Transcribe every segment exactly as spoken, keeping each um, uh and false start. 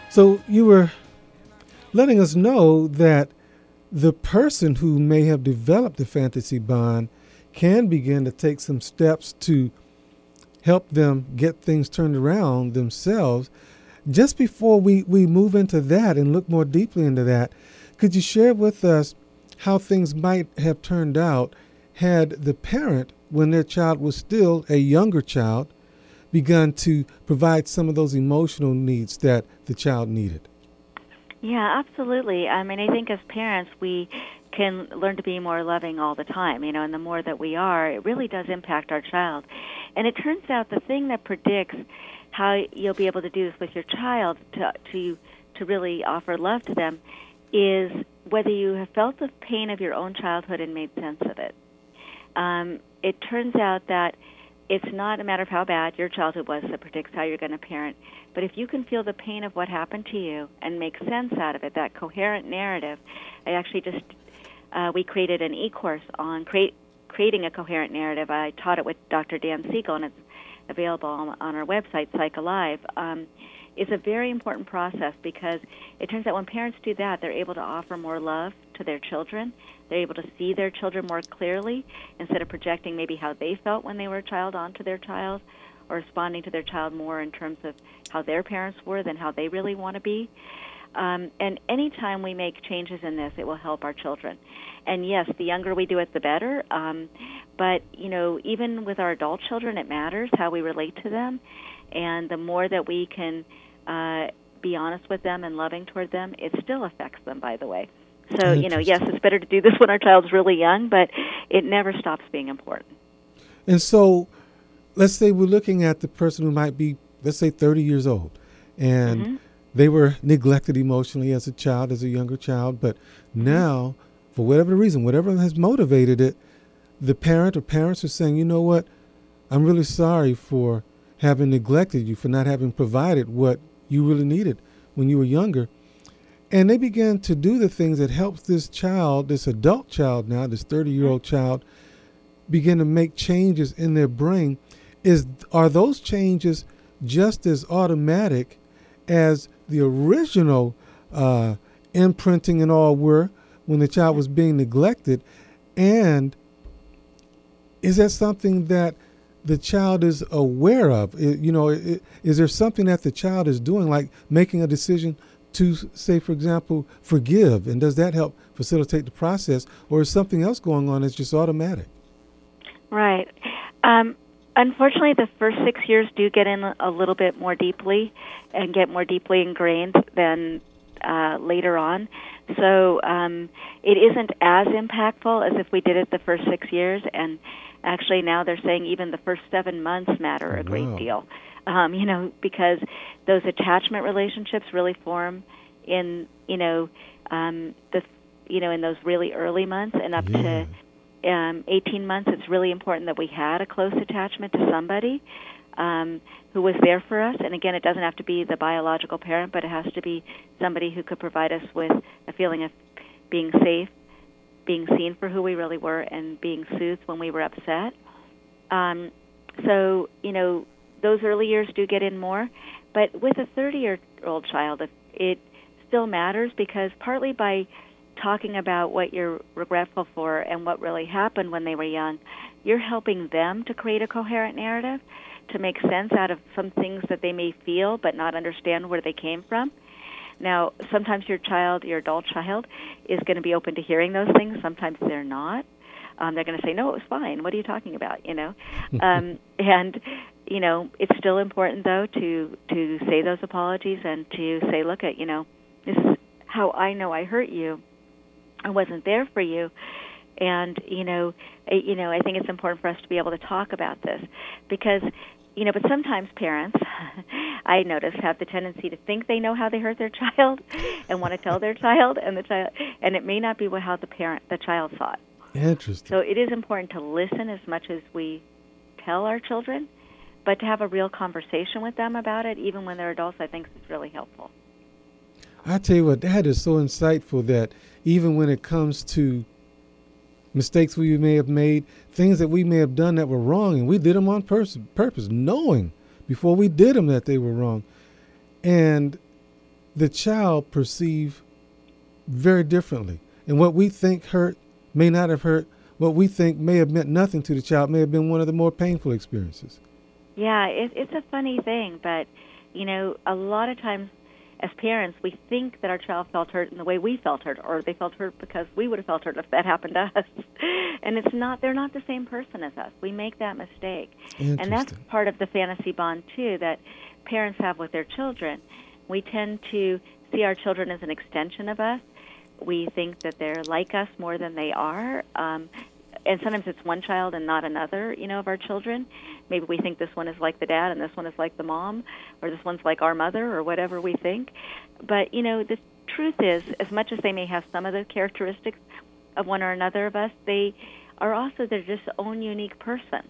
So you were letting us know that the person who may have developed the fantasy bond can begin to take some steps to help them get things turned around themselves. Just before we, we move into that and look more deeply into that, could you share with us how things might have turned out had the parent, when their child was still a younger child, begun to provide some of those emotional needs that the child needed? Yeah, absolutely. I mean, I think as parents, we can learn to be more loving all the time, you know, and the more that we are, it really does impact our child. And it turns out the thing that predicts how you'll be able to do this with your child to to to really offer love to them is whether you have felt the pain of your own childhood and made sense of it. Um, it turns out that it's not a matter of how bad your childhood was that predicts how you're going to parent, but if you can feel the pain of what happened to you and make sense out of it, that coherent narrative. I actually just, uh, we created an e-course on create, creating a coherent narrative. I taught it with Doctor Dan Siegel, and it's available on, on our website, Psych Alive. Um, it's a very important process because it turns out when parents do that, they're able to offer more love to their children. They're able to see their children more clearly instead of projecting maybe how they felt when they were a child onto their child, or responding to their child more in terms of how their parents were than how they really want to be. Um, and anytime we make changes in this, it will help our children. And yes, the younger we do it, the better. Um, but, you know, even with our adult children, it matters how we relate to them. And the more that we can uh, be honest with them and loving toward them, it still affects them, by the way. So, you know, yes, it's better to do this when our child's really young, but it never stops being important. And so let's say we're looking at the person who might be, let's say, thirty years old, and mm-hmm. they were neglected emotionally as a child, as a younger child, but now, for whatever reason, whatever has motivated it, the parent or parents are saying, you know what, I'm really sorry for having neglected you, for not having provided what you really needed when you were younger. And they began to do the things that helps this child, this adult child now, this thirty-year-old child, begin to make changes in their brain. Is are those changes just as automatic as the original uh, imprinting and all were when the child was being neglected? And is that something that the child is aware of? It, you know, it, is there something that the child is doing, like making a decision to, say, for example, forgive? And does that help facilitate the process? Or is something else going on that's just automatic? Right. Um, unfortunately, the first six years do get in a little bit more deeply and get more deeply ingrained than uh, later on. So um, it isn't as impactful as if we did it the first six years. And actually now they're saying even the first seven months matter a great Wow. deal. Um, you know, because those attachment relationships really form in, you know, um, the, you know, in those really early months and up yeah. to um, eighteen months. It's really important that we had a close attachment to somebody um, who was there for us. And again, it doesn't have to be the biological parent, but it has to be somebody who could provide us with a feeling of being safe, being seen for who we really were, and being soothed when we were upset. Um, so, you know, those early years do get in more, but with a thirty-year-old child, it still matters because partly by talking about what you're regretful for and what really happened when they were young, you're helping them to create a coherent narrative, to make sense out of some things that they may feel but not understand where they came from. Now, sometimes your child, your adult child, is going to be open to hearing those things. Sometimes they're not. Um, they're going to say, no, it was fine. What are you talking about, you know? um, and, you know, it's still important, though, to, to say those apologies and to say, look, at, you know, this is how I know I hurt you. I wasn't there for you. And, you know, I, you know, I think it's important for us to be able to talk about this because, you know, but sometimes parents, I notice, have the tendency to think they know how they hurt their child and want to tell their child, and the child, and it may not be how the parent, the child saw it. Interesting. So it is important to listen as much as we tell our children, but to have a real conversation with them about it, even when they're adults, I think is really helpful. I tell you what, that is so insightful that even when it comes to mistakes we may have made, things that we may have done that were wrong, and we did them on pers- purpose, knowing before we did them that they were wrong. And the child perceive very differently. And what we think hurt may not have hurt. What we think may have meant nothing to the child may have been one of the more painful experiences. Yeah, it, it's a funny thing, but, you know, a lot of times as parents, we think that our child felt hurt in the way we felt hurt, or they felt hurt because we would have felt hurt if that happened to us. And it's not, they're not the same person as us. We make that mistake. And that's part of the fantasy bond, too, that parents have with their children. We tend to see our children as an extension of us. We think that they're like us more than they are. Um, and sometimes it's one child and not another, you know, of our children. Maybe we think this one is like the dad and this one is like the mom, or this one's like our mother, or whatever we think. But, you know, the truth is, as much as they may have some of the characteristics of one or another of us, they are also their just own unique person.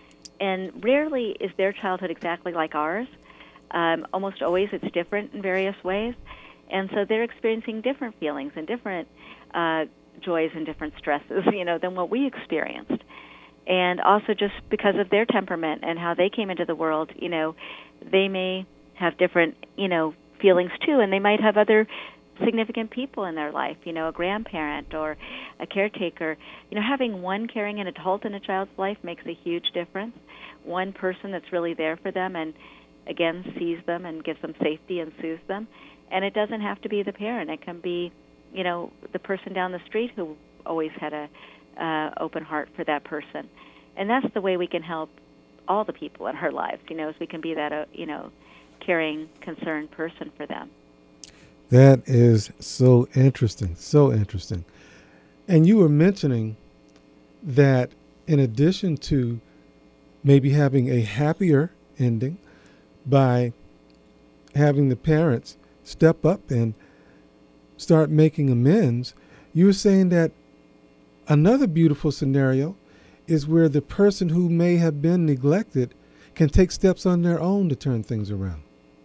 And rarely is their childhood exactly like ours. Um, almost always it's different in various ways. And so they're experiencing different feelings and different uh, joys and different stresses, you know, than what we experienced. And also just because of their temperament and how they came into the world, you know, they may have different, you know, feelings too, and they might have other significant people in their life, you know, a grandparent or a caretaker. You know, having one caring adult in a child's life makes a huge difference. One person that's really there for them and, again, sees them and gives them safety and soothes them. And it doesn't have to be the parent. It can be, you know, the person down the street who always had a uh, open heart for that person. And that's the way we can help all the people in our lives, you know, is we can be that, uh, you know, caring, concerned person for them. That is so interesting, so interesting. And you were mentioning that in addition to maybe having a happier ending by having the parents step up and start making amends, you were saying that another beautiful scenario is where the person who may have been neglected can take steps on their own to turn things around.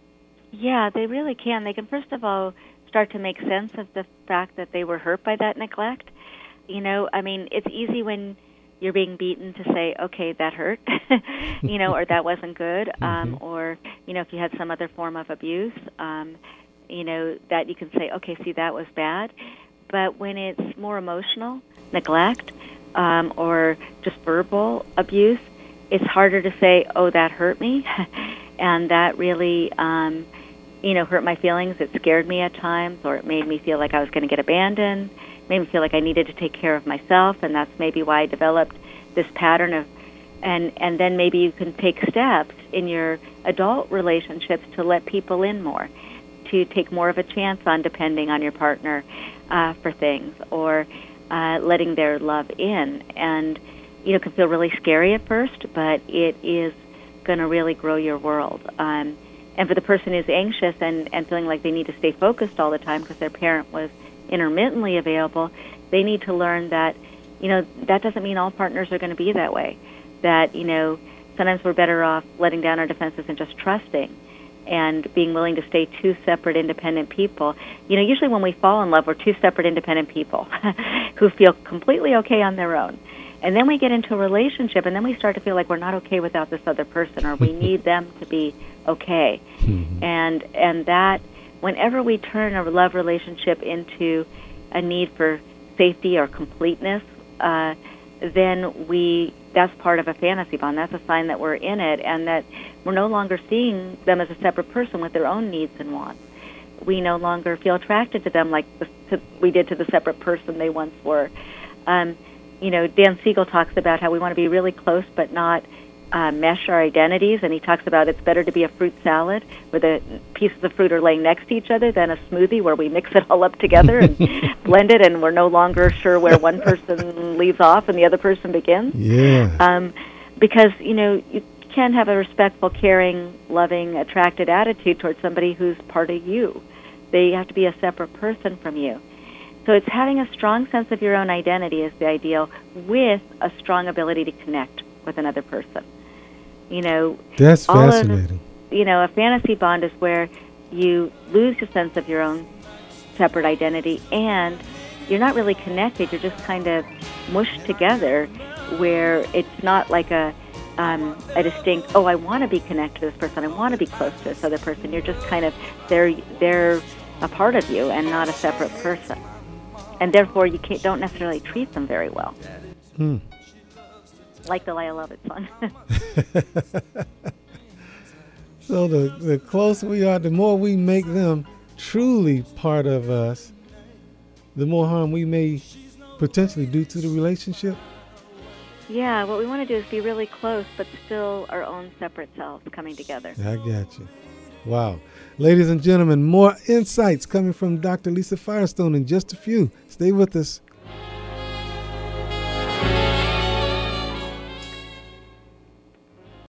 Yeah, they really can. They can, first of all, start to make sense of the fact that they were hurt by that neglect. You know, I mean, it's easy when you're being beaten to say, okay, that hurt, you know, or that wasn't good, um, mm-hmm. or, you know, if you had some other form of abuse, um, you know, that you can say, okay, see, that was bad. But when it's more emotional neglect um, or just verbal abuse, it's harder to say, oh, that hurt me, and that really, um, you know, hurt my feelings. It scared me at times, or it made me feel like I was going to get abandoned, made me feel like I needed to take care of myself, and that's maybe why I developed this pattern of, and, and then maybe you can take steps in your adult relationships to let people in more, to take more of a chance on depending on your partner uh, for things, or uh, letting their love in. And, you know, it can feel really scary at first, but it is going to really grow your world. Um, and for the person who's anxious and, and feeling like they need to stay focused all the time because their parent was intermittently available, they need to learn that, you know, that doesn't mean all partners are going to be that way. That, you know, sometimes we're better off letting down our defenses and just trusting and being willing to stay two separate independent people. You know, usually when we fall in love, we're two separate independent people who feel completely okay on their own. And then we get into a relationship, and then we start to feel like we're not okay without this other person, or we need them to be okay. Mm-hmm. And and that, whenever we turn a love relationship into a need for safety or completeness, uh, then we that's part of a fantasy bond. That's a sign that we're in it, and that we're no longer seeing them as a separate person with their own needs and wants. We no longer feel attracted to them like the, to, we did to the separate person they once were. Um, you know, Dan Siegel talks about how we want to be really close but not uh, mesh our identities, and he talks about it's better to be a fruit salad where the pieces of fruit are laying next to each other than a smoothie where we mix it all up together and blend it, and we're no longer sure where one person leaves off and the other person begins. Yeah. Um, because, you know, you can have a respectful, caring, loving, attracted attitude towards somebody who's part of you. They have to be a separate person from you. So it's having a strong sense of your own identity is the ideal, with a strong ability to connect with another person. You know, that's fascinating. Of, you know, a fantasy bond is where you lose your sense of your own separate identity, and you're not really connected. You're just kind of mushed together, where it's not like a um, a distinct, oh, I want to be connected to this person, I want to be close to this other person. You're just kind of, they're, they're a part of you and not a separate person. And therefore, you can't, don't necessarily treat them very well. Hmm. Like the I Love It song. So the, the closer we are, the more we make them truly part of us, the more harm we may potentially do to the relationship. Yeah, what we want to do is be really close, but still our own separate selves coming together. I got you. Wow. Ladies and gentlemen, more insights coming from Doctor Lisa Firestone in just a few. Stay with us.